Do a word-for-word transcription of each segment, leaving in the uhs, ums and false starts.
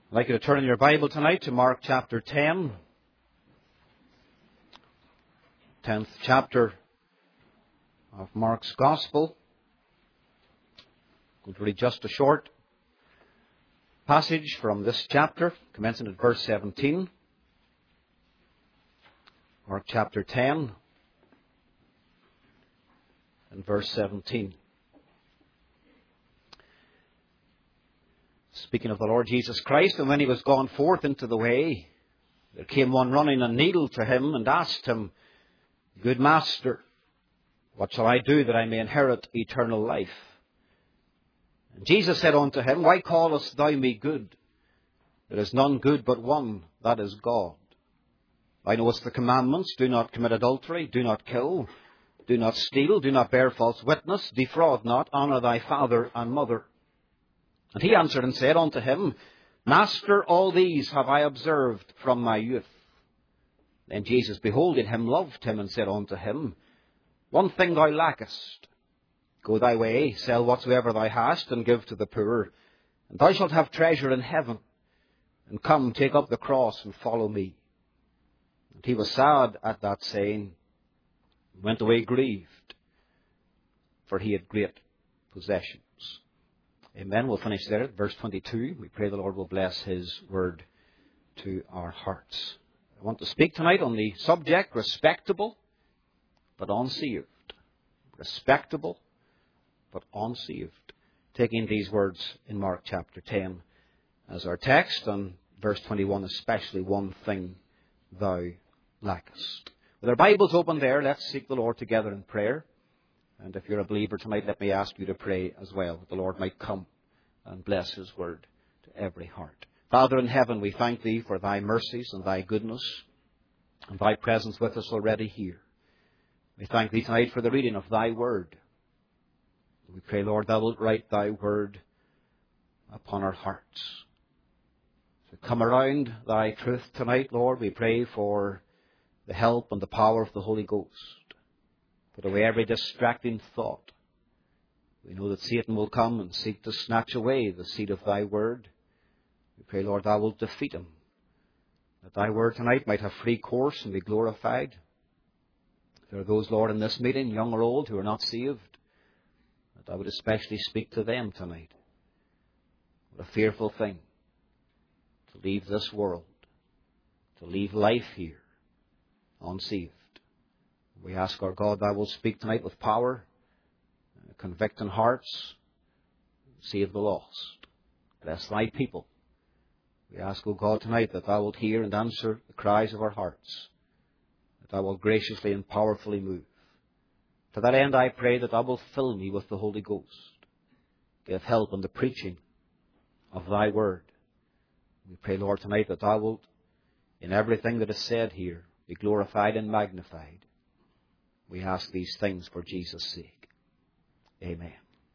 I'd like you to turn in your Bible tonight to Mark chapter ten. Tenth chapter of Mark's Gospel. I'm going to read just a short passage from this chapter, commencing at verse seventeen. Mark chapter ten and verse seventeen. Speaking of the Lord Jesus Christ, and when he was gone forth into the way, there came one running a needle to him and asked him, Good Master, what shall I do that I may inherit eternal life? And Jesus said unto him, Why callest thou me good? There is none good but one, that is God. Thou knowest the commandments, do not commit adultery, do not kill, do not steal, do not bear false witness, defraud not, honour thy father and mother. And he answered and said unto him, Master, all these have I observed from my youth. Then Jesus, beholding him, loved him, and said unto him, One thing thou lackest. Go thy way, sell whatsoever thou hast, and give to the poor, and thou shalt have treasure in heaven. And come, take up the cross, and follow me. And he was sad at that saying, and went away grieved, for he had great possessions. Amen. We'll finish there at verse twenty-two. We pray the Lord will bless his word to our hearts. I want to speak tonight on the subject, respectable but unsaved. Respectable but unsaved. Taking these words in Mark chapter ten as our text, and verse twenty-one, especially one thing thou lackest. With our Bibles open there, let's seek the Lord together in prayer. And if you're a believer tonight, let me ask you to pray as well, that the Lord might come and bless his word to every heart. Father in heaven, we thank thee for thy mercies and thy goodness and thy presence with us already here. We thank thee tonight for the reading of thy word. We pray, Lord, thou wilt write thy word upon our hearts. So come around thy truth tonight, Lord. We pray for the help and the power of the Holy Ghost. Put away every distracting thought. We know that Satan will come and seek to snatch away the seed of thy word. We pray, Lord, thou wilt defeat him, that thy word tonight might have free course and be glorified. If there are those, Lord, in this meeting, young or old, who are not saved, that I would especially speak to them tonight. What a fearful thing to leave this world, to leave life here unsaved. We ask our God, thou wilt speak tonight with power, convicting hearts, save the lost. Bless thy people. We ask, O God, tonight that thou wilt hear and answer the cries of our hearts, that thou wilt graciously and powerfully move. To that end, I pray that thou wilt fill me with the Holy Ghost. Give help in the preaching of thy word. We pray, Lord, tonight that thou wilt, in everything that is said here, be glorified and magnified. We ask these things for Jesus' sake. Amen.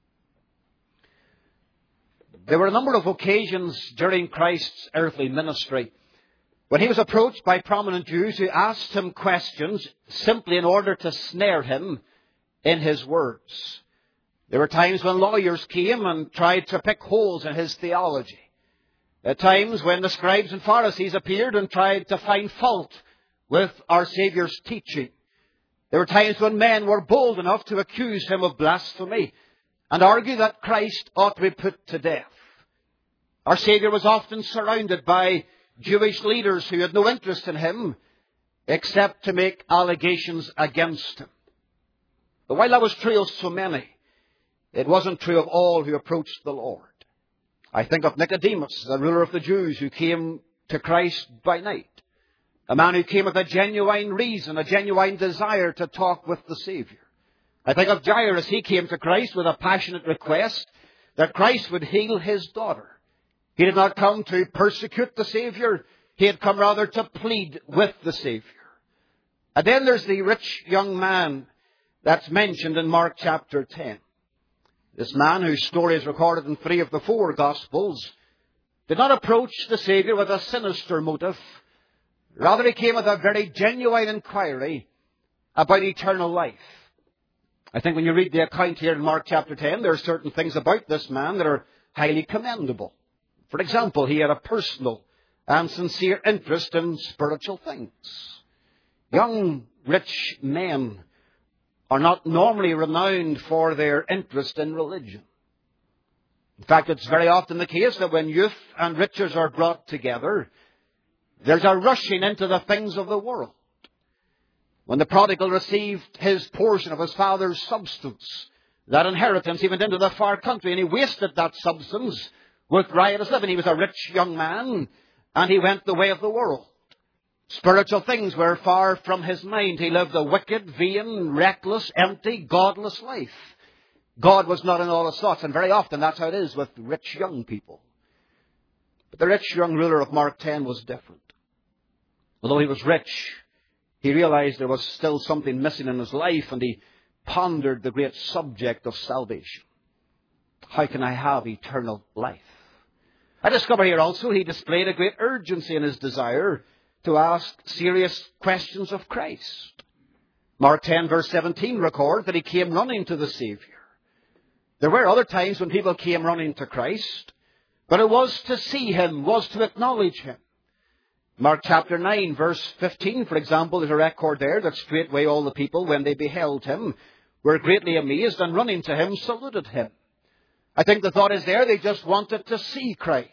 There were a number of occasions during Christ's earthly ministry when he was approached by prominent Jews who asked him questions simply in order to snare him in his words. There were times when lawyers came and tried to pick holes in his theology. At times when the scribes and Pharisees appeared and tried to find fault with our Saviour's teaching. There were times when men were bold enough to accuse him of blasphemy and argue that Christ ought to be put to death. Our Saviour was often surrounded by Jewish leaders who had no interest in him except to make allegations against him. But while that was true of so many, it wasn't true of all who approached the Lord. I think of Nicodemus, the ruler of the Jews, who came to Christ by night. A man who came with a genuine reason, a genuine desire to talk with the Saviour. I think of Jairus. He came to Christ with a passionate request that Christ would heal his daughter. He did not come to persecute the Saviour. He had come rather to plead with the Saviour. And then there's the rich young man that's mentioned in Mark chapter ten. This man, whose story is recorded in three of the four Gospels, did not approach the Saviour with a sinister motive. Rather, he came with a very genuine inquiry about eternal life. I think when you read the account here in Mark chapter ten, there are certain things about this man that are highly commendable. For example, he had a personal and sincere interest in spiritual things. Young, rich men are not normally renowned for their interest in religion. In fact, it's very often the case that when youth and riches are brought together, there's a rushing into the things of the world. When the prodigal received his portion of his father's substance, that inheritance, he went into the far country and he wasted that substance with riotous living. He was a rich young man and he went the way of the world. Spiritual things were far from his mind. He lived a wicked, vain, reckless, empty, godless life. God was not in all his thoughts, and very often that's how it is with rich young people. But the rich young ruler of Mark ten was different. Although he was rich, he realized there was still something missing in his life, and he pondered the great subject of salvation. How can I have eternal life? I discover here also he displayed a great urgency in his desire to ask serious questions of Christ. Mark ten verse seventeen records that he came running to the Savior. There were other times when people came running to Christ, but it was to see him, was to acknowledge him. Mark chapter nine verse fifteen, for example, there's a record there that straightway all the people, when they beheld him, were greatly amazed and running to him, saluted him. I think the thought is there, they just wanted to see Christ.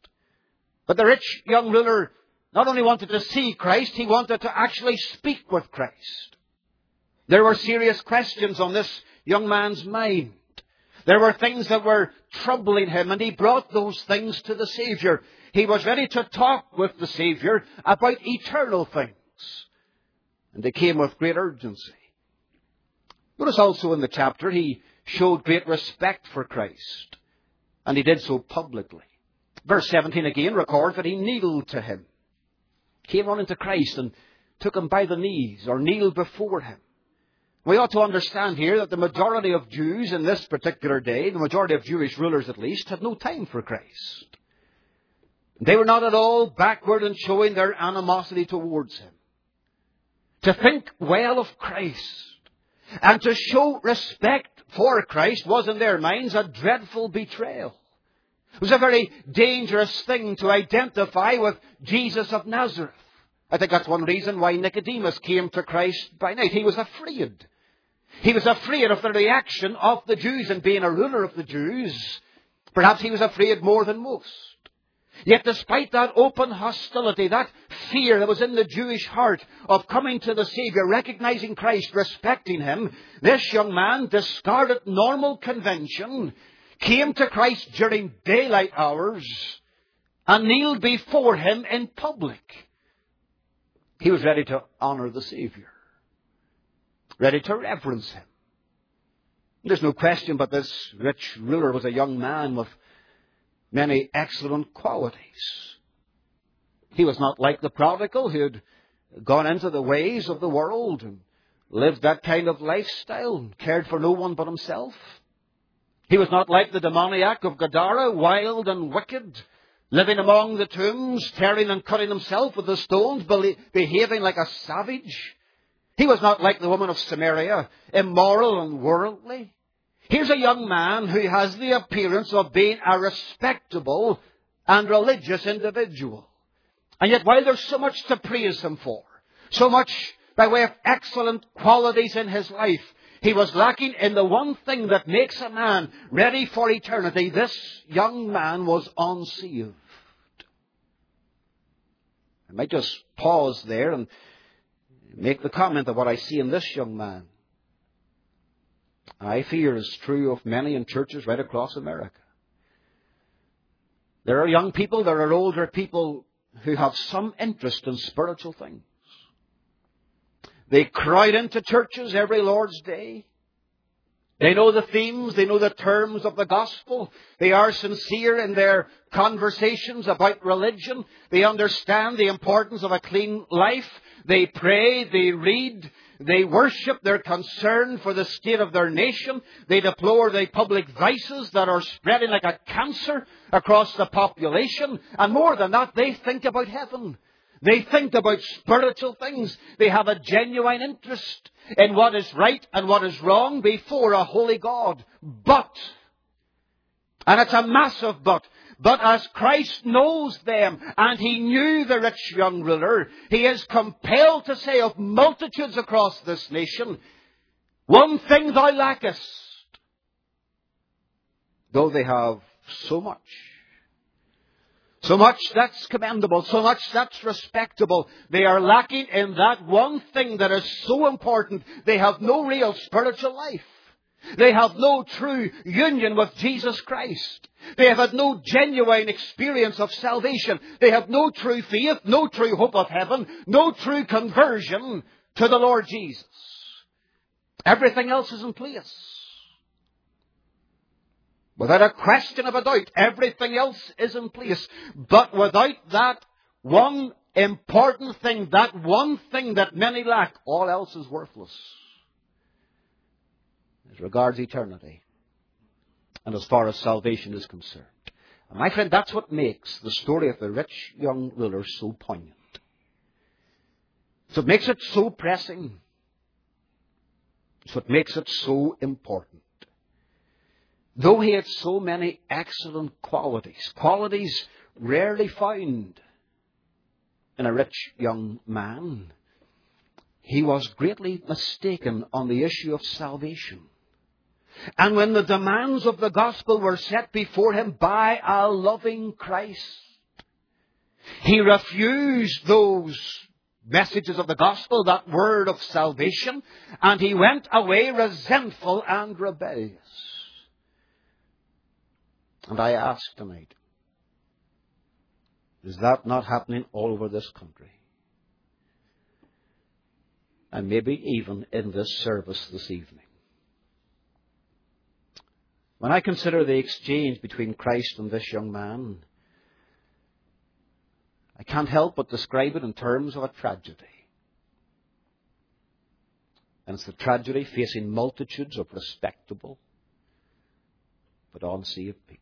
But the rich young ruler not only wanted to see Christ, he wanted to actually speak with Christ. There were serious questions on this young man's mind. There were things that were troubling him, and he brought those things to the Savior. He was ready to talk with the Savior about eternal things. And they came with great urgency. Notice also in the chapter, he showed great respect for Christ. And he did so publicly. Verse seventeen again records that he kneeled to him. Came running to Christ and took him by the knees, or kneeled before him. We ought to understand here that the majority of Jews in this particular day, the majority of Jewish rulers at least, had no time for Christ. They were not at all backward in showing their animosity towards him. To think well of Christ and to show respect for Christ was in their minds a dreadful betrayal. It was a very dangerous thing to identify with Jesus of Nazareth. I think that's one reason why Nicodemus came to Christ by night. He was afraid. He was afraid of the reaction of the Jews, and being a ruler of the Jews, perhaps he was afraid more than most. Yet despite that open hostility, that fear that was in the Jewish heart of coming to the Savior, recognizing Christ, respecting him, this young man discarded normal convention, came to Christ during daylight hours, and kneeled before him in public. He was ready to honor the Savior, ready to reverence him. There's no question but this rich ruler was a young man with many excellent qualities. He was not like the prodigal who had gone into the ways of the world and lived that kind of lifestyle and cared for no one but himself. He was not like the demoniac of Gadara, wild and wicked, living among the tombs, tearing and cutting himself with the stones, behaving like a savage. He was not like the woman of Samaria, immoral and worldly. Here's a young man who has the appearance of being a respectable and religious individual. And yet while there's so much to praise him for, so much by way of excellent qualities in his life, he was lacking in the one thing that makes a man ready for eternity. This young man was unsaved. I might just pause there and make the comment of what I see in this young man. I fear is true of many in churches right across America. There are young people, there are older people who have some interest in spiritual things. They crowd into churches every Lord's Day. They know the themes, they know the terms of the gospel. They are sincere in their conversations about religion. They understand the importance of a clean life. They pray, they read, they worship, they're concerned for the state of their nation. They deplore the public vices that are spreading like a cancer across the population. And more than that, they think about heaven. They think about spiritual things. They have a genuine interest in what is right and what is wrong before a holy God. But, and it's a massive but, But as Christ knows them, and he knew the rich young ruler, he is compelled to say of multitudes across this nation, one thing thou lackest, though they have so much. So much that's commendable, so much that's respectable. They are lacking in that one thing that is so important. They have no real spiritual life. They have no true union with Jesus Christ. They have had no genuine experience of salvation. They have no true faith, no true hope of heaven, no true conversion to the Lord Jesus. Everything else is in place. Without a question of a doubt, everything else is in place. But without that one important thing, that one thing that many lack, all else is worthless. As regards eternity, and as far as salvation is concerned. And my friend, that's what makes the story of the rich young ruler so poignant. So it makes it so pressing. It's what makes it so important. Though he had so many excellent qualities, qualities rarely found in a rich young man, he was greatly mistaken on the issue of salvation. And when the demands of the gospel were set before him by a loving Christ, he refused those messages of the gospel, that word of salvation, and he went away resentful and rebellious. And I ask tonight, is that not happening all over this country? And maybe even in this service this evening. When I consider the exchange between Christ and this young man, I can't help but describe it in terms of a tragedy. And it's the tragedy facing multitudes of respectable but unsaved people.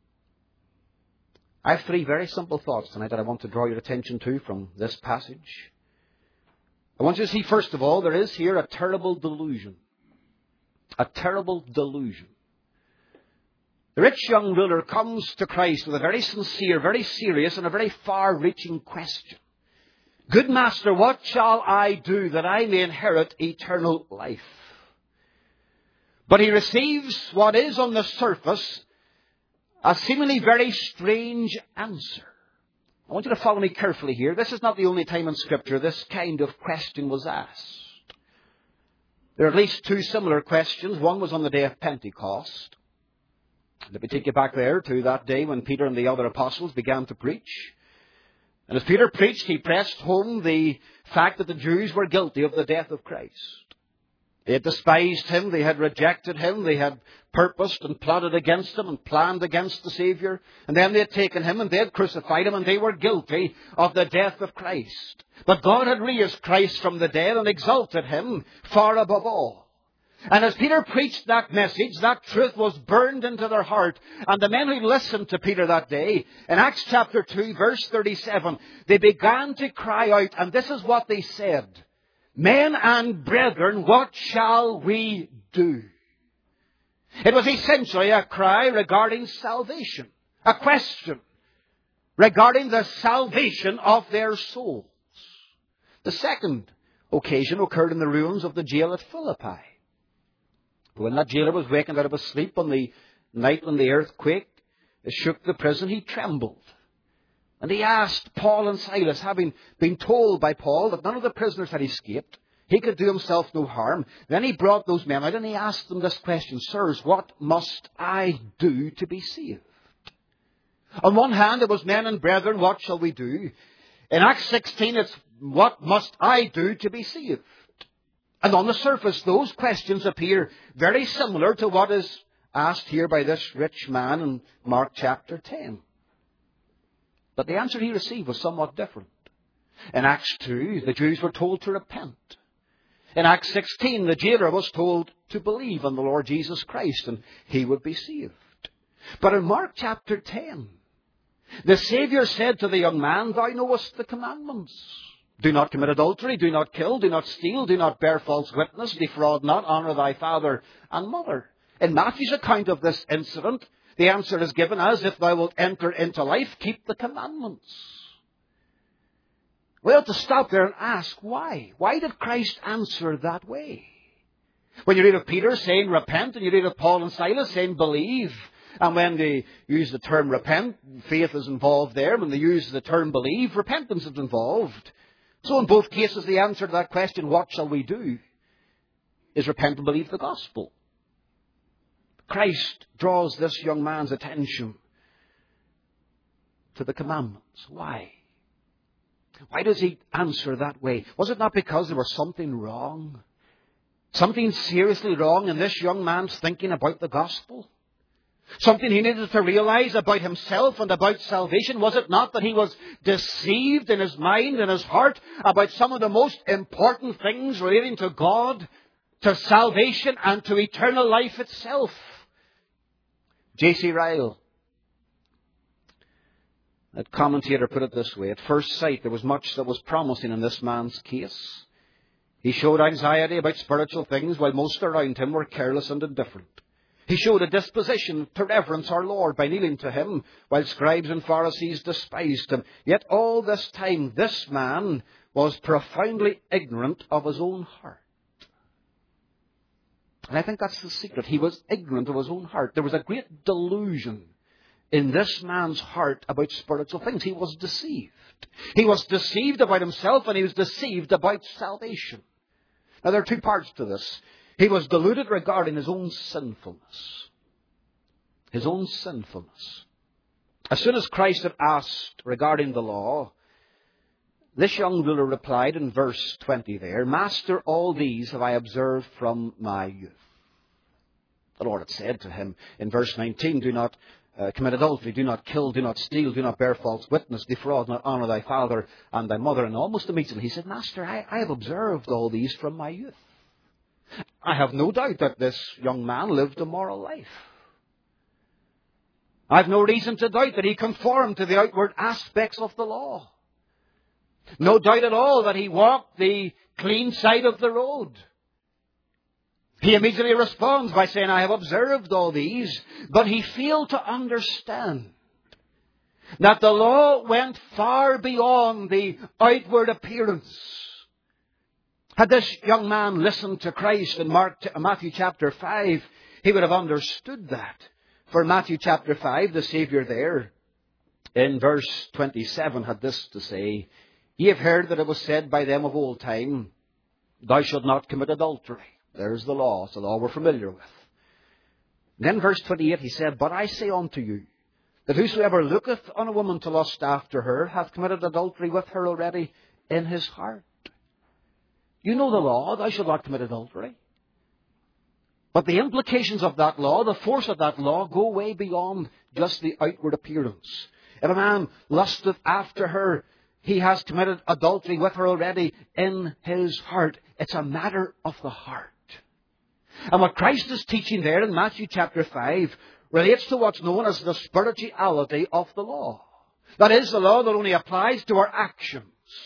I have three very simple thoughts tonight that I want to draw your attention to from this passage. I want you to see, first of all, there is here a terrible delusion. A terrible delusion. The rich young ruler comes to Christ with a very sincere, very serious, and a very far-reaching question. Good Master, what shall I do that I may inherit eternal life? But he receives what is on the surface a seemingly very strange answer. I want you to follow me carefully here. This is not the only time in Scripture this kind of question was asked. There are at least two similar questions. One was on the day of Pentecost. Let me take you back there to that day when Peter and the other apostles began to preach. And as Peter preached, he pressed home the fact that the Jews were guilty of the death of Christ. They had despised him, they had rejected him, they had purposed and plotted against him and planned against the Savior. And then they had taken him and they had crucified him, and they were guilty of the death of Christ. But God had raised Christ from the dead and exalted him far above all. And as Peter preached that message, that truth was burned into their heart. And the men who listened to Peter that day, in Acts chapter two, verse thirty-seven, they began to cry out, and this is what they said. Men and brethren, what shall we do? It was essentially a cry regarding salvation. A question regarding the salvation of their souls. The second occasion occurred in the ruins of the jail at Philippi. When that jailer was wakened out of his sleep on the night when the earthquake shook the prison, he trembled. And he asked Paul and Silas, having been told by Paul that none of the prisoners had escaped, he could do himself no harm. Then he brought those men out and he asked them this question, Sirs, what must I do to be saved? On one hand, it was men and brethren, what shall we do? In Acts sixteen, it's what must I do to be saved? And on the surface, those questions appear very similar to what is asked here by this rich man in Mark chapter ten. But the answer he received was somewhat different. In Acts two, the Jews were told to repent. In Acts sixteen, the jailer was told to believe on the Lord Jesus Christ and he would be saved. But in Mark chapter ten, the Savior said to the young man, Thou knowest the commandments. Do not commit adultery, do not kill, do not steal, do not bear false witness, defraud not, honour thy father and mother. In Matthew's account of this incident, The answer is given as, if thou wilt enter into life, keep the commandments. We ought to stop there and ask why. Why did Christ answer that way? When you read of Peter saying repent, and you read of Paul and Silas saying believe, and when they use the term repent, faith is involved there. When they use the term believe, repentance is involved. So in both cases, the answer to that question, what shall we do, is repent and believe the gospel. Christ draws this young man's attention to the commandments. Why? Why does he answer that way? Was it not because there was something wrong? Something seriously wrong in this young man's thinking about the gospel? Something he needed to realize about himself and about salvation? Was it not that he was deceived in his mind and his heart about some of the most important things relating to God, to salvation, and to eternal life itself? J C Ryle, that commentator, put it this way: at first sight, there was much that was promising in this man's case. He showed anxiety about spiritual things, while most around him were careless and indifferent. He showed a disposition to reverence our Lord by kneeling to him, while scribes and Pharisees despised him. Yet all this time, this man was profoundly ignorant of his own heart. And I think that's the secret. He was ignorant of his own heart. There was a great delusion in this man's heart about spiritual things. He was deceived. He was deceived about himself, and he was deceived about salvation. Now, there are two parts to this. He was deluded regarding his own sinfulness. His own sinfulness. As soon as Christ had asked regarding the law, this young ruler replied in verse twenty there, Master, all these have I observed from my youth. The Lord had said to him in verse nineteen, do not uh, commit adultery, do not kill, do not steal, do not bear false witness, defraud, not honor thy father and thy mother. And almost immediately he said, Master, I, I have observed all these from my youth. I have no doubt that this young man lived a moral life. I have no reason to doubt that he conformed to the outward aspects of the law. No doubt at all that he walked the clean side of the road. He immediately responds by saying, I have observed all these, but he failed to understand that the law went far beyond the outward appearance. Had this young man listened to Christ in Mark, Matthew chapter five, he would have understood that. For Matthew chapter five, the Saviour there, in verse twenty-seven, had this to say, Ye have heard that it was said by them of old time, Thou shalt not commit adultery. There's the law. It's the law we're familiar with. Then verse twenty-eight, he said, But I say unto you, that whosoever looketh on a woman to lust after her, hath committed adultery with her already in his heart. You know the law, thou shalt not commit adultery. But the implications of that law, the force of that law, go way beyond just the outward appearance. If a man lusteth after her, he has committed adultery with her already in his heart. It's a matter of the heart. And what Christ is teaching there in Matthew chapter five relates to what's known as the spirituality of the law. That is, the law that only applies to our actions,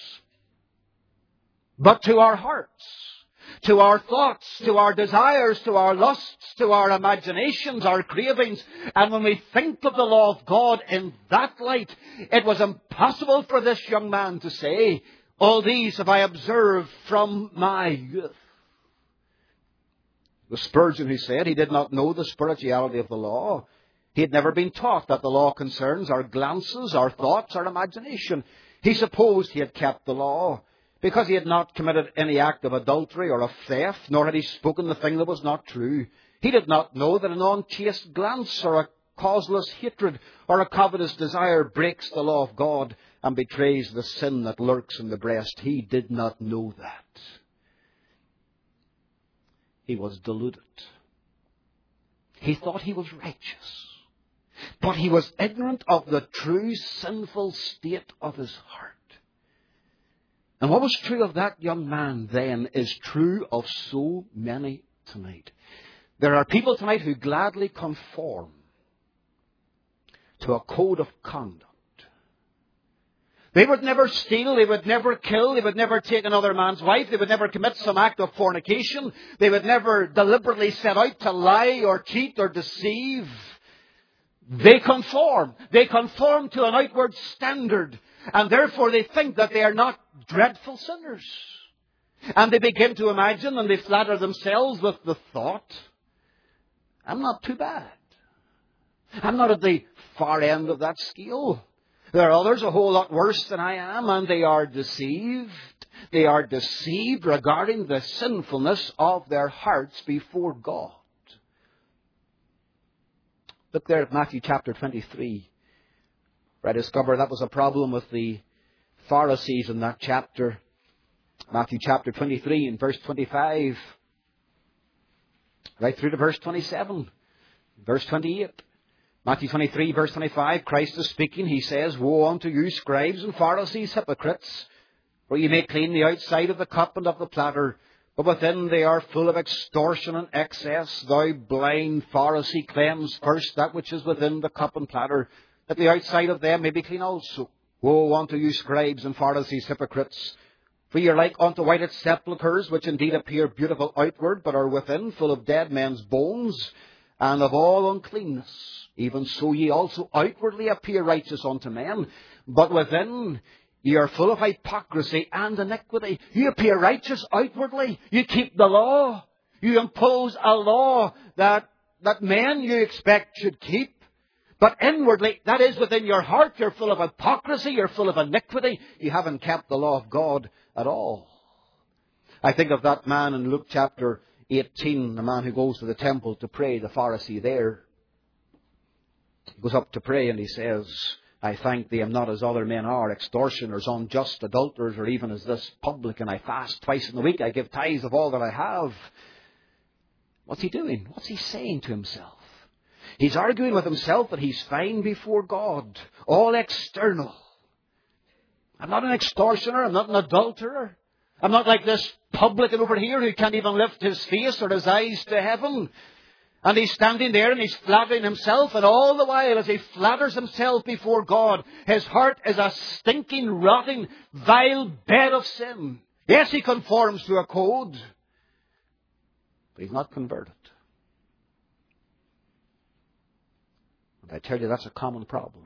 but to our hearts, to our thoughts, to our desires, to our lusts, to our imaginations, our cravings. And when we think of the law of God in that light, it was impossible for this young man to say, all these have I observed from my youth. The Spurgeon who said he did not know the spirituality of the law. He had never been taught that the law concerns our glances, our thoughts, our imagination. He supposed he had kept the law, because he had not committed any act of adultery or of theft, nor had he spoken the thing that was not true. He did not know that an unchaste glance or a causeless hatred or a covetous desire breaks the law of God and betrays the sin that lurks in the breast. He did not know that. He was deluded. He thought he was righteous, but he was ignorant of the true sinful state of his heart. And what was true of that young man then is true of so many tonight. There are people tonight who gladly conform to a code of conduct. They would never steal, they would never kill, they would never take another man's wife, they would never commit some act of fornication, they would never deliberately set out to lie or cheat or deceive. They conform. They conform to an outward standard. And therefore they think that they are not dreadful sinners. And they begin to imagine and they flatter themselves with the thought, I'm not too bad. I'm not at the far end of that scale. There are others a whole lot worse than I am, and they are deceived. They are deceived regarding the sinfulness of their hearts before God. Look there at Matthew chapter twenty-three, where I discover that was a problem with the Pharisees in that chapter. Matthew chapter twenty-three and verse twenty-five, right through to verse twenty-seven, verse twenty-eight. Matthew twenty-three, verse twenty-five, Christ is speaking. He says, Woe unto you, scribes and Pharisees, hypocrites, for you may clean the outside of the cup and of the platter, but within they are full of extortion and excess. Thou blind Pharisee, cleanse first that which is within the cup and platter, that the outside of them may be clean also. Woe unto you, scribes and Pharisees, hypocrites, for ye are like unto whited sepulchres, which indeed appear beautiful outward, but are within full of dead men's bones, and of all uncleanness. Even so ye also outwardly appear righteous unto men, but within ye are full of hypocrisy and iniquity. You appear righteous outwardly. You keep the law. You impose a law that, that men you expect should keep. But inwardly, that is within your heart, you're full of hypocrisy, you're full of iniquity. You haven't kept the law of God at all. I think of that man in Luke chapter eighteen, the man who goes to the temple to pray, the Pharisee there. He goes up to pray and he says, I thank thee, I'm not as other men are, extortioners, unjust, adulterers, or even as this publican. I fast twice in the week, I give tithes of all that I have. What's he doing? What's he saying to himself? He's arguing with himself that he's fine before God. All external. I'm not an extortioner. I'm not an adulterer. I'm not like this publican over here who can't even lift his face or his eyes to heaven. And he's standing there and he's flattering himself. And all the while as he flatters himself before God, his heart is a stinking, rotting, vile bed of sin. Yes, he conforms to a code. But he's not converted. I tell you, that's a common problem.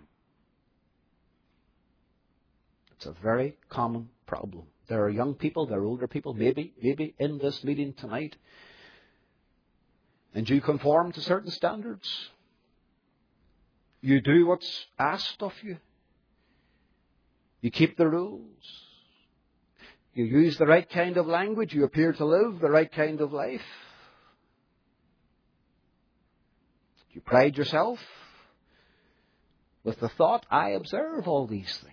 It's a very common problem. There are young people, there are older people, maybe, maybe in this meeting tonight. And you conform to certain standards. You do what's asked of you. You keep the rules. You use the right kind of language. You appear to live the right kind of life. You pride yourself with the thought, I observe all these things.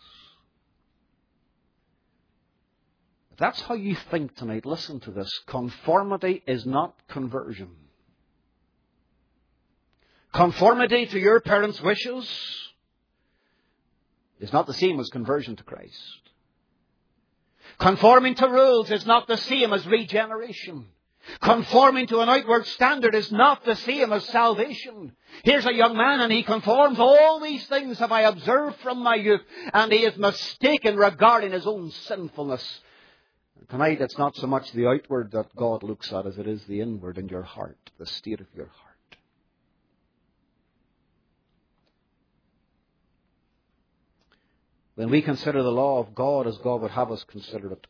If that's how you think tonight, listen to this. Conformity is not conversion. Conformity to your parents' wishes is not the same as conversion to Christ. Conforming to rules is not the same as regeneration. Conforming to an outward standard is not the same as salvation. Here's a young man and he conforms. All these things have I observed from my youth, and he is mistaken regarding his own sinfulness. Tonight it's not so much the outward that God looks at as it is the inward in your heart, the state of your heart. When we consider the law of God as God would have us consider it,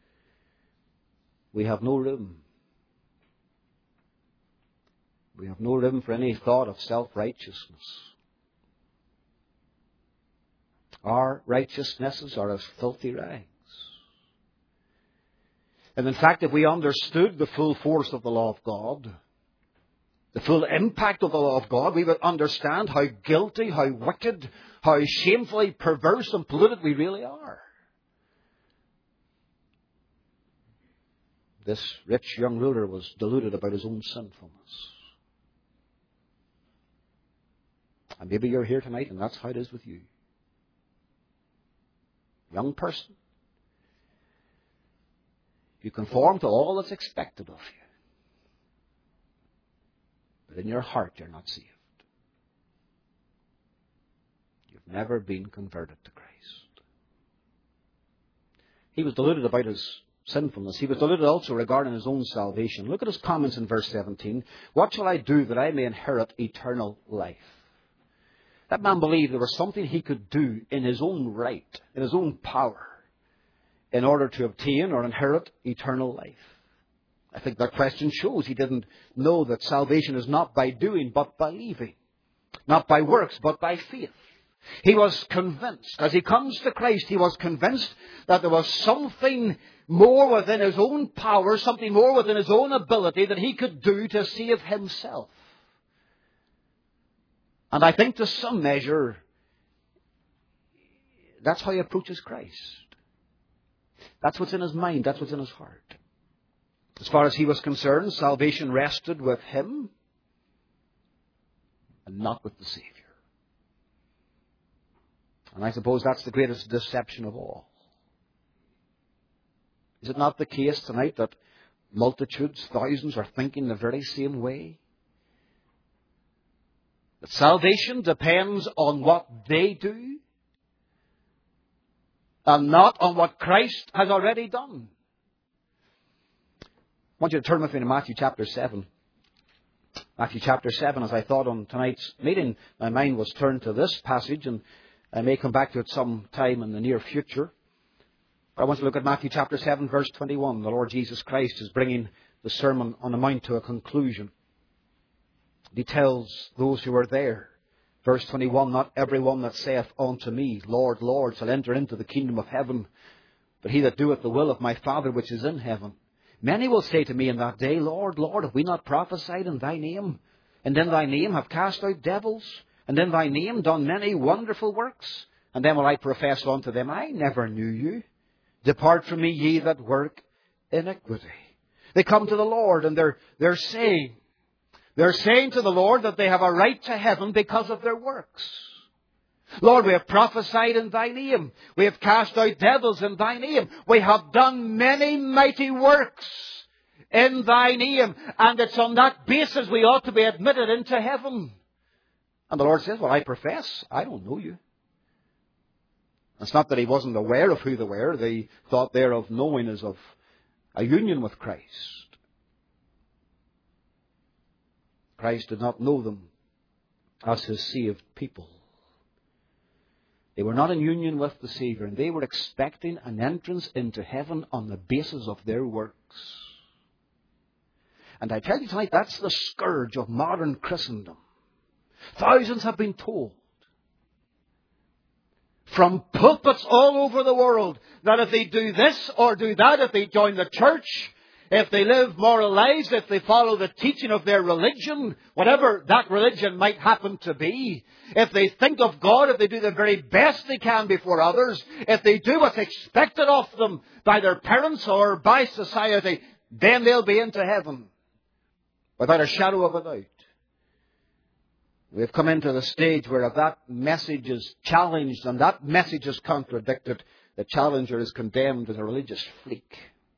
we have no room. We have no room for any thought of self-righteousness. Our righteousnesses are as filthy rags. And in fact, if we understood the full force of the law of God, the full impact of the law of God, we would understand how guilty, how wicked, how shamefully perverse and polluted we really are. This rich young ruler was deluded about his own sinfulness. And maybe you're here tonight and that's how it is with you. Young person, you conform to all that's expected of you. But in your heart, you're not saved. You've never been converted to Christ. He was deluded about his sinfulness. He was deluded also regarding his own salvation. Look at his comments in verse seventeen. What shall I do that I may inherit eternal life? That man believed there was something he could do in his own right, in his own power, in order to obtain or inherit eternal life. I think that question shows he didn't know that salvation is not by doing, but by believing. Not by works, but by faith. He was convinced, as he comes to Christ, he was convinced that there was something more within his own power, something more within his own ability that he could do to save himself. And I think to some measure, that's how he approaches Christ. That's what's in his mind. That's what's in his heart. As far as he was concerned, salvation rested with him and not with the Savior. And I suppose that's the greatest deception of all. Is it not the case tonight that multitudes, thousands, are thinking the very same way? That salvation depends on what they do and not on what Christ has already done. I want you to turn with me to Matthew chapter seven. Matthew chapter seven, as I thought on tonight's meeting, my mind was turned to this passage, and I may come back to it some time in the near future. But I want to look at Matthew chapter seven, verse twenty-one. The Lord Jesus Christ is bringing the Sermon on the Mount to a conclusion. He tells those who are there, verse twenty-one, "Not every one that saith unto me, Lord, Lord, shall enter into the kingdom of heaven, but he that doeth the will of my Father which is in heaven. Many will say to me in that day, Lord, Lord, have we not prophesied in thy name? And in thy name have cast out devils? And in thy name done many wonderful works? And then will I profess unto them, I never knew you. Depart from me, ye that work iniquity." They come to the Lord and they're, they're saying, they're saying to the Lord that they have a right to heaven because of their works. Lord, we have prophesied in thy name. We have cast out devils in thy name. We have done many mighty works in thy name. And it's on that basis we ought to be admitted into heaven. And the Lord says, well, I profess, I don't know you. It's not that he wasn't aware of who they were. They thought there of knowing as of a union with Christ. Christ did not know them as his saved people. They were not in union with the Savior, and they were expecting an entrance into heaven on the basis of their works. And I tell you tonight, that's the scourge of modern Christendom. Thousands have been told from pulpits all over the world that if they do this or do that, if they join the church, if they live moral lives, if they follow the teaching of their religion, whatever that religion might happen to be, if they think of God, if they do the very best they can before others, if they do what's expected of them by their parents or by society, then they'll be into heaven without a shadow of a doubt. We've come into the stage where if that message is challenged and that message is contradicted, the challenger is condemned as a religious freak.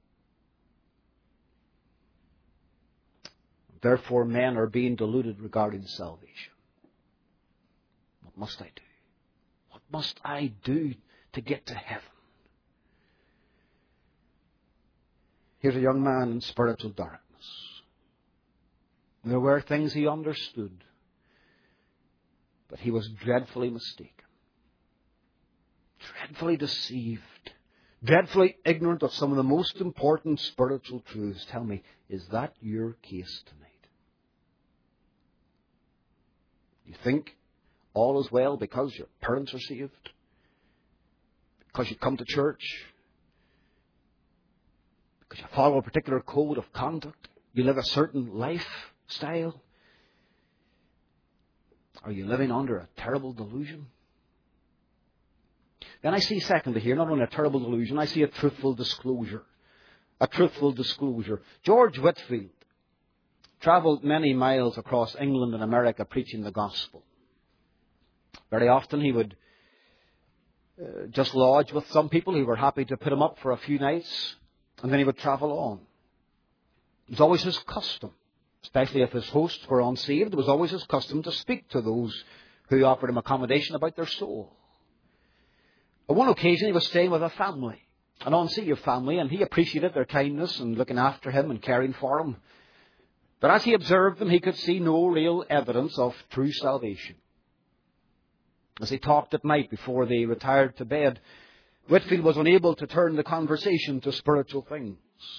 Therefore, men are being deluded regarding salvation. What must I do? What must I do to get to heaven? Here's a young man in spiritual darkness. There were things he understood, but he was dreadfully mistaken, dreadfully deceived, dreadfully ignorant of some of the most important spiritual truths. Tell me, is that your case tonight? You think all is well because your parents are saved? Because you come to church? Because you follow a particular code of conduct? You live a certain lifestyle? Are you living under a terrible delusion? Then I see secondly here, not only a terrible delusion, I see a truthful disclosure. A truthful disclosure. George Whitefield travelled many miles across England and America preaching the gospel. Very often he would uh, just lodge with some people who were happy to put him up for a few nights, and then he would travel on. It was always his custom, especially if his hosts were unsaved, it was always his custom to speak to those who offered him accommodation about their soul. On one occasion he was staying with a family, an unsaved family, and he appreciated their kindness and looking after him and caring for him. But as he observed them, he could see no real evidence of true salvation. As they talked at night before they retired to bed, Whitefield was unable to turn the conversation to spiritual things.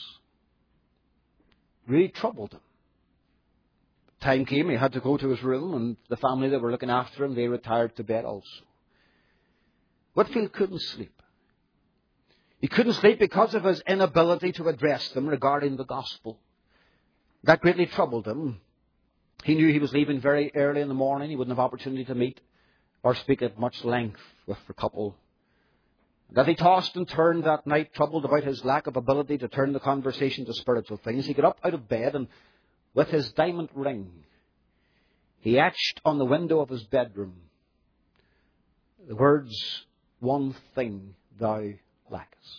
It really troubled him. Time came, he had to go to his room, and the family that were looking after him, they retired to bed also. Whitefield couldn't sleep. He couldn't sleep because of his inability to address them regarding the gospel. That greatly troubled him. He knew he was leaving very early in the morning. He wouldn't have opportunity to meet or speak at much length with the couple. And as he tossed and turned that night, troubled about his lack of ability to turn the conversation to spiritual things, he got up out of bed and, with his diamond ring, he etched on the window of his bedroom the words, "One thing thou lackest."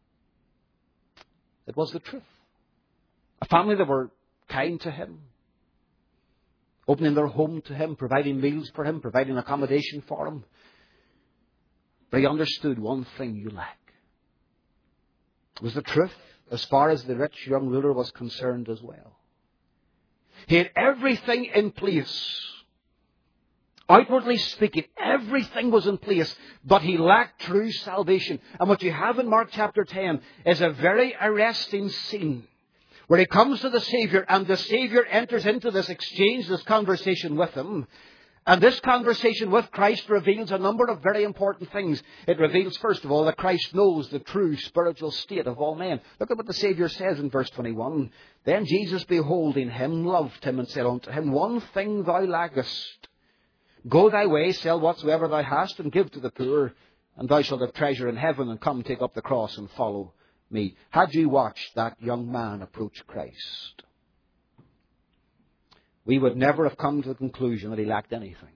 It was the truth. A family that were kind to him, opening their home to him, providing meals for him, providing accommodation for him. But he understood one thing you lack. It was the truth as far as the rich young ruler was concerned as well. He had everything in place. Outwardly speaking, everything was in place, but he lacked true salvation. And what you have in Mark chapter ten is a very arresting scene where he comes to the Savior, and the Savior enters into this exchange, this conversation with him. And this conversation with Christ reveals a number of very important things. It reveals, first of all, that Christ knows the true spiritual state of all men. Look at what the Savior says in verse twenty-one. Then Jesus, beholding him, loved him, and said unto him, One thing thou lackest. Go thy way, sell whatsoever thou hast, and give to the poor, and thou shalt have treasure in heaven, and come take up the cross and follow me. Had you watched that young man approach Christ, we would never have come to the conclusion that he lacked anything.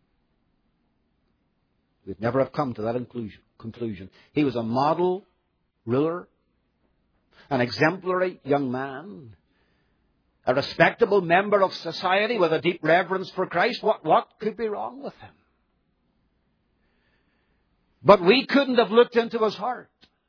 We'd never have come to that conclusion. He was a model ruler, an exemplary young man, a respectable member of society with a deep reverence for Christ. What, what could be wrong with him? But we couldn't have looked into his heart.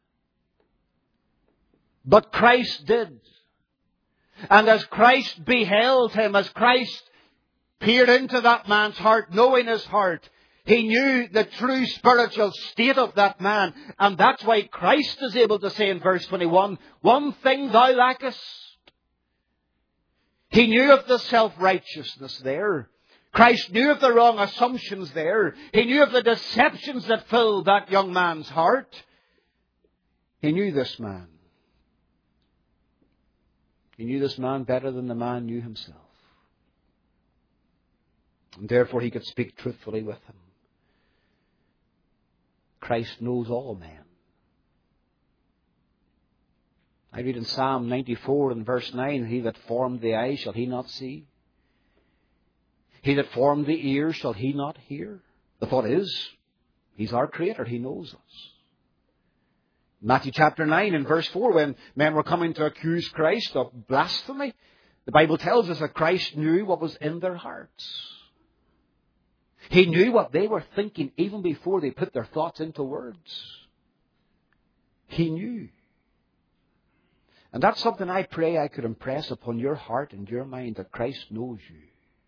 But Christ did. And as Christ beheld him, as Christ peered into that man's heart, knowing his heart, he knew the true spiritual state of that man. And that's why Christ is able to say in verse twenty-one, One thing thou lackest. He knew of the self-righteousness there. Christ knew of the wrong assumptions there. He knew of the deceptions that filled that young man's heart. He knew this man. He knew this man better than the man knew himself. And therefore he could speak truthfully with him. Christ knows all men. I read in Psalm ninety-four and verse nine, He that formed the eye, shall he not see? He that formed the ear, shall he not hear? The thought is, He's our Creator. He knows us. Matthew chapter nine and verse four, when men were coming to accuse Christ of blasphemy, the Bible tells us that Christ knew what was in their hearts. He knew what they were thinking even before they put their thoughts into words. He knew. And that's something I pray I could impress upon your heart and your mind, that Christ knows you.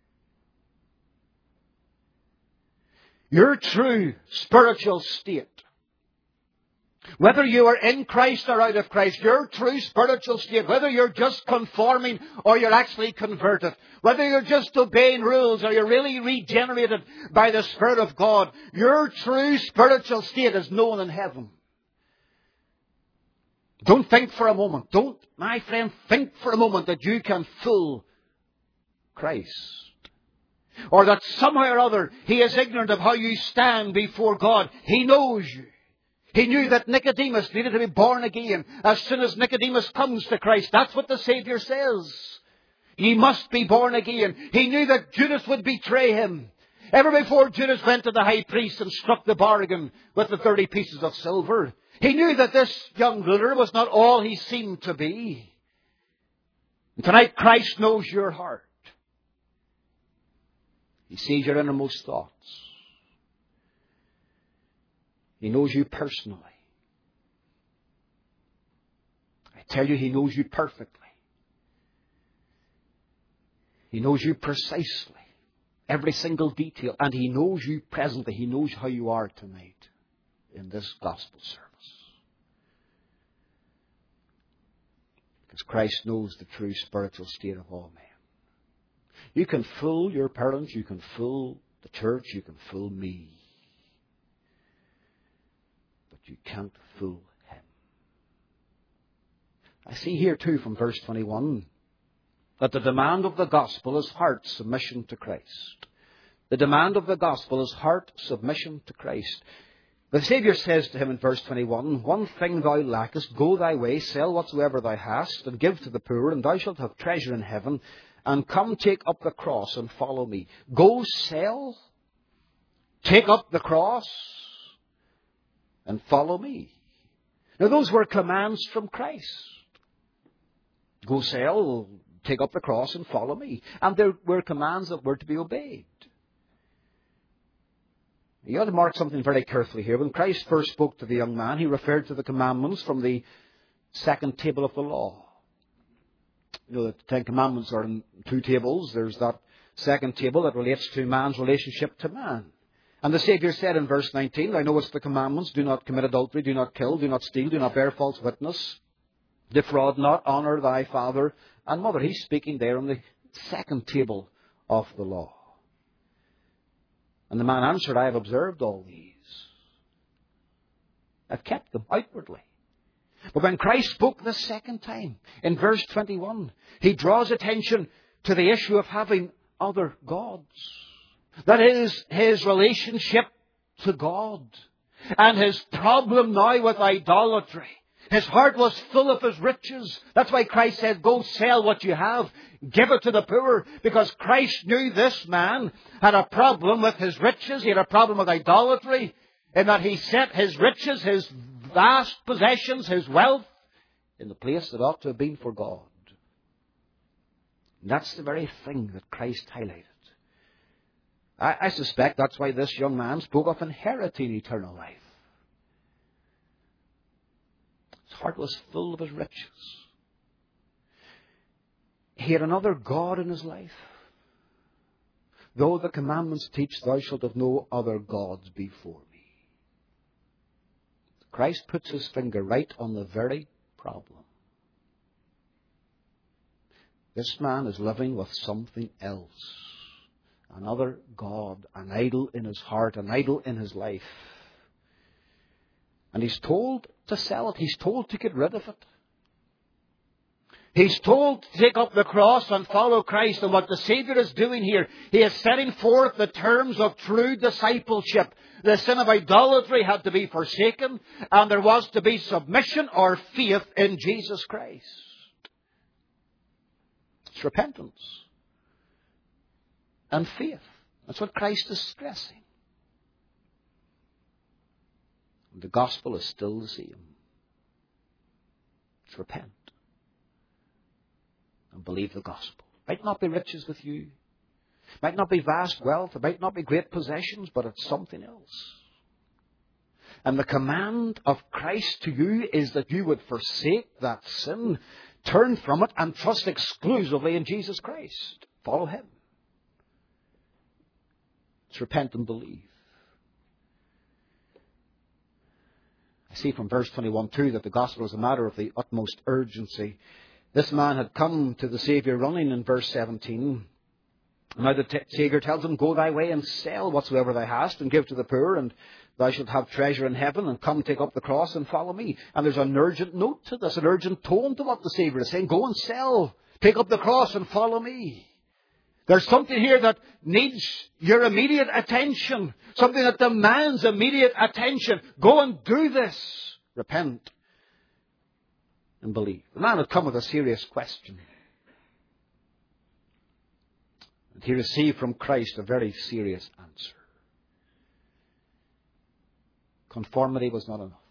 Your true spiritual state, whether you are in Christ or out of Christ, your true spiritual state, whether you're just conforming or you're actually converted, whether you're just obeying rules or you're really regenerated by the Spirit of God, your true spiritual state is known in heaven. Don't think for a moment, don't, my friend, think for a moment that you can fool Christ. Or that somehow or other He is ignorant of how you stand before God. He knows you. He knew that Nicodemus needed to be born again. As soon as Nicodemus comes to Christ, that's what the Savior says. Ye must be born again. He knew that Judas would betray him. Ever before Judas went to the high priest and struck the bargain with the thirty pieces of silver, he knew that this young ruler was not all he seemed to be. And tonight Christ knows your heart. He sees your innermost thoughts. He knows you personally. I tell you, He knows you perfectly. He knows you precisely. Every single detail. And He knows you presently. He knows how you are tonight in this gospel service. Because Christ knows the true spiritual state of all men. You can fool your parents. You can fool the church. You can fool me. But you can't fool Him. I see here too from verse twenty-one that the demand of the gospel is heart submission to Christ. The demand of the gospel is heart submission to Christ. The Saviour says to him in verse twenty-one, one thing thou lackest, go thy way, sell whatsoever thou hast, and give to the poor, and thou shalt have treasure in heaven, and come take up the cross and follow me. Go sell, take up the cross, and follow me. Now those were commands from Christ. Go sell, take up the cross, and follow me. And there were commands that were to be obeyed. You ought to mark something very carefully here. When Christ first spoke to the young man, He referred to the commandments from the second table of the law. You know that the Ten Commandments are in two tables. There's that second table that relates to man's relationship to man. And the Saviour said in verse nineteen, thou knowest the commandments, do not commit adultery, do not kill, do not steal, do not bear false witness, defraud not, honour thy father and mother. He's speaking there on the second table of the law. And the man answered, I have observed all these. I've kept them outwardly. But when Christ spoke the second time, in verse twenty-one, He draws attention to the issue of having other gods. That is, His relationship to God. And His problem now with idolatry. His heart was full of His riches. That's why Christ said, go sell what you have. Give it to the poor. Because Christ knew this man had a problem with his riches. He had a problem with idolatry. In that he set his riches, his vast possessions, his wealth, in the place that ought to have been for God. And that's the very thing that Christ highlighted. I, I suspect that's why this young man spoke of inheriting eternal life. His heart was full of his riches. He had another God in his life. Though the commandments teach, thou shalt have no other gods before me. Christ puts His finger right on the very problem. This man is living with something else. Another God, an idol in his heart, an idol in his life. And he's told to sell it. He's told to get rid of it. He's told to take up the cross and follow Christ. And what the Saviour is doing here, He is setting forth the terms of true discipleship. The sin of idolatry had to be forsaken, and there was to be submission or faith in Jesus Christ. It's repentance and faith. That's what Christ is stressing. The gospel is still the same. It's repent and believe the gospel. It might not be riches with you. It might not be vast wealth. It might not be great possessions, but it's something else. And the command of Christ to you is that you would forsake that sin, turn from it, and trust exclusively in Jesus Christ. Follow Him. It's repent and believe. I see from verse twenty-one too that the gospel is a matter of the utmost urgency. This man had come to the Saviour running in verse seventeen. Now the t- Saviour tells him, go thy way and sell whatsoever thou hast and give to the poor, and thou shalt have treasure in heaven, and come take up the cross and follow me. And there's an urgent note to this, an urgent tone to what the Saviour is saying. Go and sell, take up the cross and follow me. There's something here that needs your immediate attention. Something that demands immediate attention. Go and do this. Repent and believe. The man had come with a serious question. And he received from Christ a very serious answer. Conformity was not enough.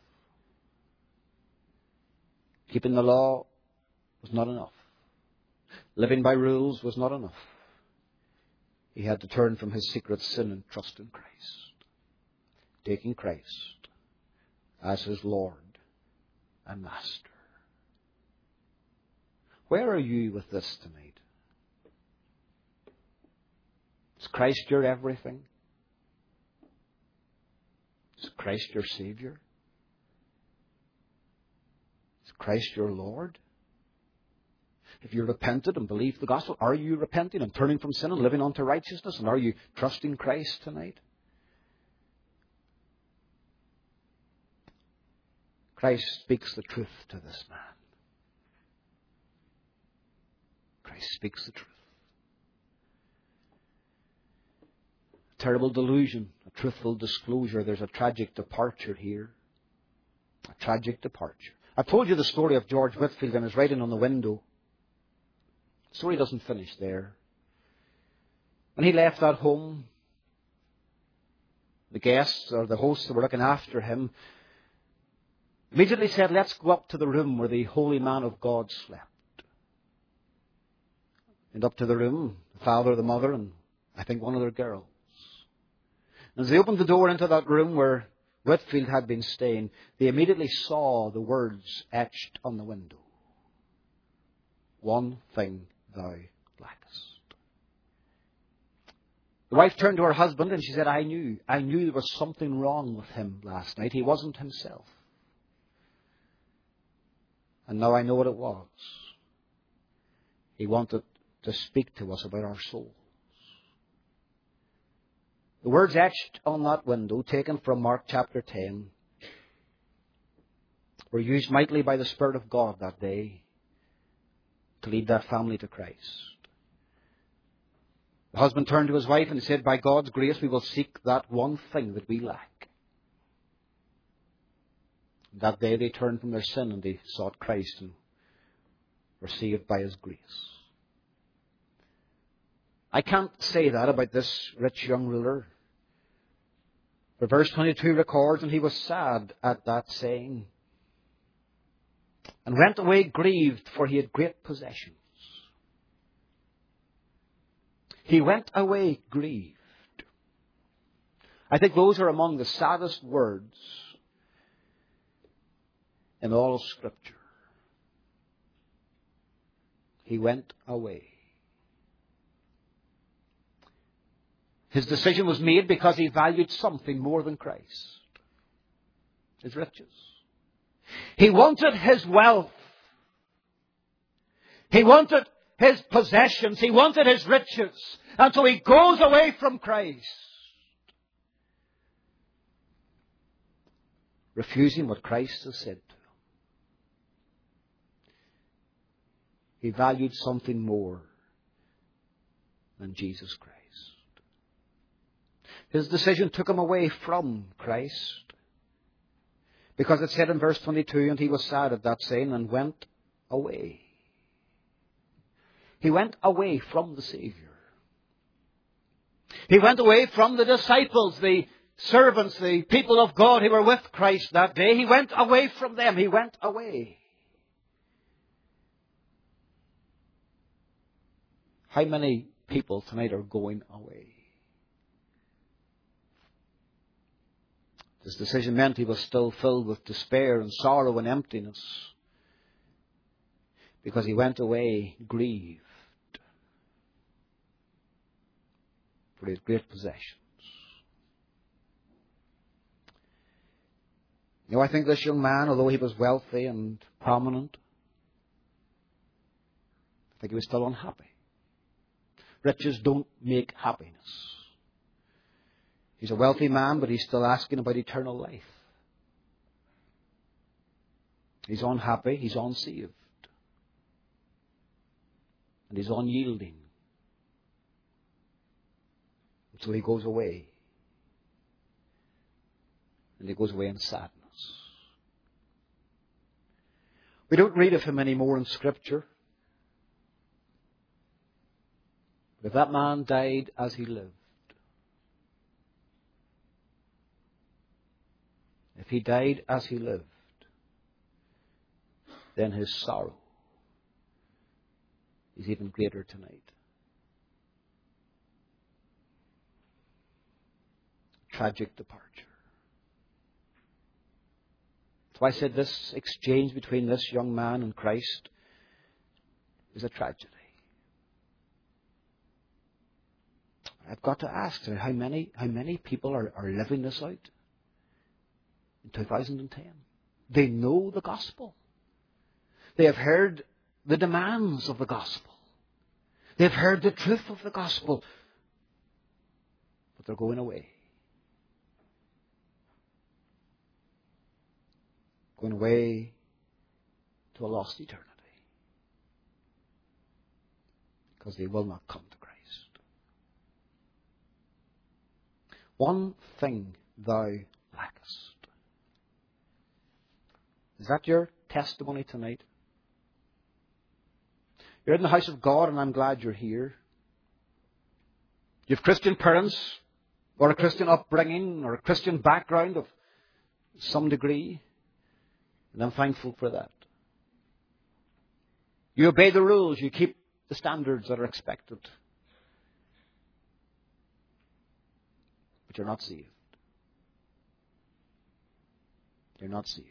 Keeping the law was not enough. Living by rules was not enough. He had to turn from his secret sin and trust in Christ. Taking Christ as his Lord and Master. Where are you with this tonight? Is Christ your everything? Is Christ your Savior? Is Christ your Lord? If you repented and believed the gospel, are you repenting and turning from sin and living unto righteousness? And are you trusting Christ tonight? Christ speaks the truth to this man. Christ speaks the truth. A terrible delusion, a truthful disclosure. There's a tragic departure here. A tragic departure. I've told you the story of George Whitefield and his writing on the window. The story doesn't finish there. When he left that home, the guests or the hosts that were looking after him immediately said, let's go up to the room where the holy man of God slept. And up to the room, the father, the mother, and I think one of their girls. And as they opened the door into that room where Whitefield had been staying, they immediately saw the words etched on the window. One thing thou lackest. The wife turned to her husband and she said, I knew, I knew there was something wrong with him last night. He wasn't himself. And now I know what it was. He wanted to speak to us about our souls. The words etched on that window, taken from Mark chapter ten, were used mightily by the Spirit of God that day to lead that family to Christ. The husband turned to his wife and said, by God's grace we will seek that one thing that we lack. That day they turned from their sin and they sought Christ and were saved by His grace. I can't say that about this rich young ruler. For verse twenty-two records, and he was sad at that saying, and went away grieved, for he had great possessions. He went away grieved. I think those are among the saddest words in all of Scripture. He went away. His decision was made because he valued something more than Christ. His riches. He wanted his wealth. He wanted his possessions. He wanted his riches. And so he goes away from Christ, refusing what Christ has said to him. He valued something more than Jesus Christ. His decision took him away from Christ. Because it said in verse twenty-two, and he was sad at that saying and went away. He went away from the Savior. He went away from the disciples, the servants, the people of God who were with Christ that day. He went away from them. He went away. How many people tonight are going away? His decision meant he was still filled with despair and sorrow and emptiness because he went away grieved for his great possessions. You know, I think this young man, although he was wealthy and prominent, I think he was still unhappy. Riches don't make happiness. He's a wealthy man, but he's still asking about eternal life. He's unhappy, he's unsaved. And he's unyielding. And so he goes away. And he goes away in sadness. We don't read of him anymore in Scripture. But if that man died as he lived, if he died as he lived, then his sorrow is even greater tonight. Tragic departure. So I said this exchange between this young man and Christ is a tragedy. I've got to ask how many, how many people are, are living this out in two thousand ten. They know the gospel. They have heard the demands of the gospel. They've heard the truth of the gospel. But they're going away. Going away to a lost eternity. Because they will not come to Christ. One thing thou lackest. Is that your testimony tonight? You're in the house of God, and I'm glad you're here. You have Christian parents, or a Christian upbringing, or a Christian background of some degree, and I'm thankful for that. You obey the rules, you keep the standards that are expected. But you're not saved. You're not saved.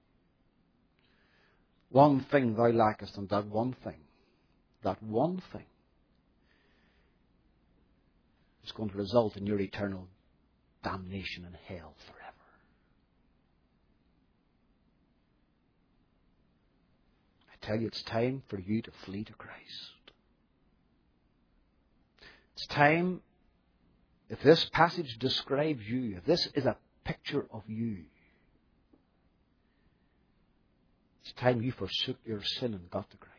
One thing thou lackest, and that one thing, that one thing is going to result in your eternal damnation in hell forever. I tell you, it's time for you to flee to Christ. It's time, if this passage describes you, if this is a picture of you, it's time you forsook your sin and got to Christ.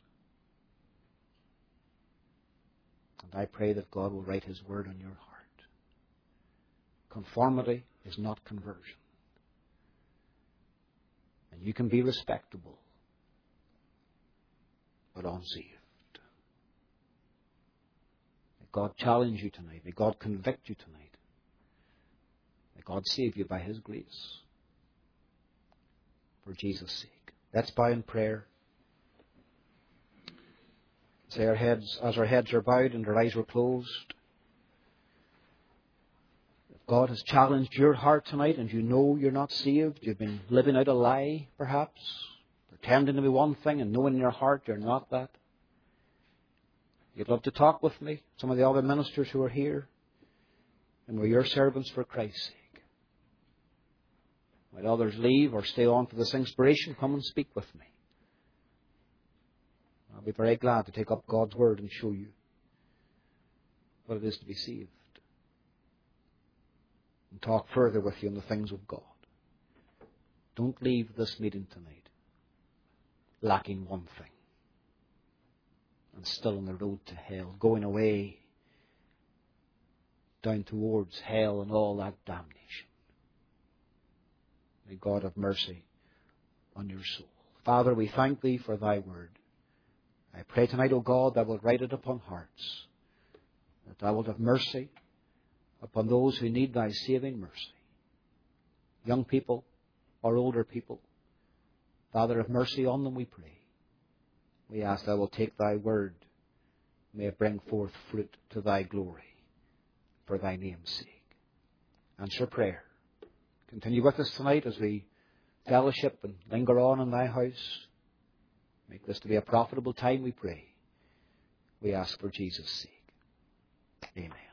And I pray that God will write His word on your heart. Conformity is not conversion. And you can be respectable, but unsaved. May God challenge you tonight. May God convict you tonight. May God save you by His grace. For Jesus' sake. Let's bow in prayer. As our heads, as our heads are bowed and our eyes are closed. If God has challenged your heart tonight and you know you're not saved, you've been living out a lie, perhaps, pretending to be one thing and knowing in your heart you're not that. You'd love to talk with me, some of the other ministers who are here, and we're your servants for Christ's sake. While others leave or stay on for this inspiration, come and speak with me. I'll be very glad to take up God's word and show you what it is to be saved. And talk further with you on the things of God. Don't leave this meeting tonight lacking one thing. And still on the road to hell, going away down towards hell and all that damnation. May God have mercy on your soul. Father, we thank Thee for Thy word. I pray tonight, O God, Thou wilt write it upon hearts, that Thou wilt have mercy upon those who need Thy saving mercy. Young people or older people, Father, have mercy on them, we pray. We ask Thou wilt take Thy word, may it bring forth fruit to Thy glory, for Thy name's sake. Answer prayer. Continue with us tonight as we fellowship and linger on in Thy house. Make this to be a profitable time, we pray. We ask for Jesus' sake. Amen.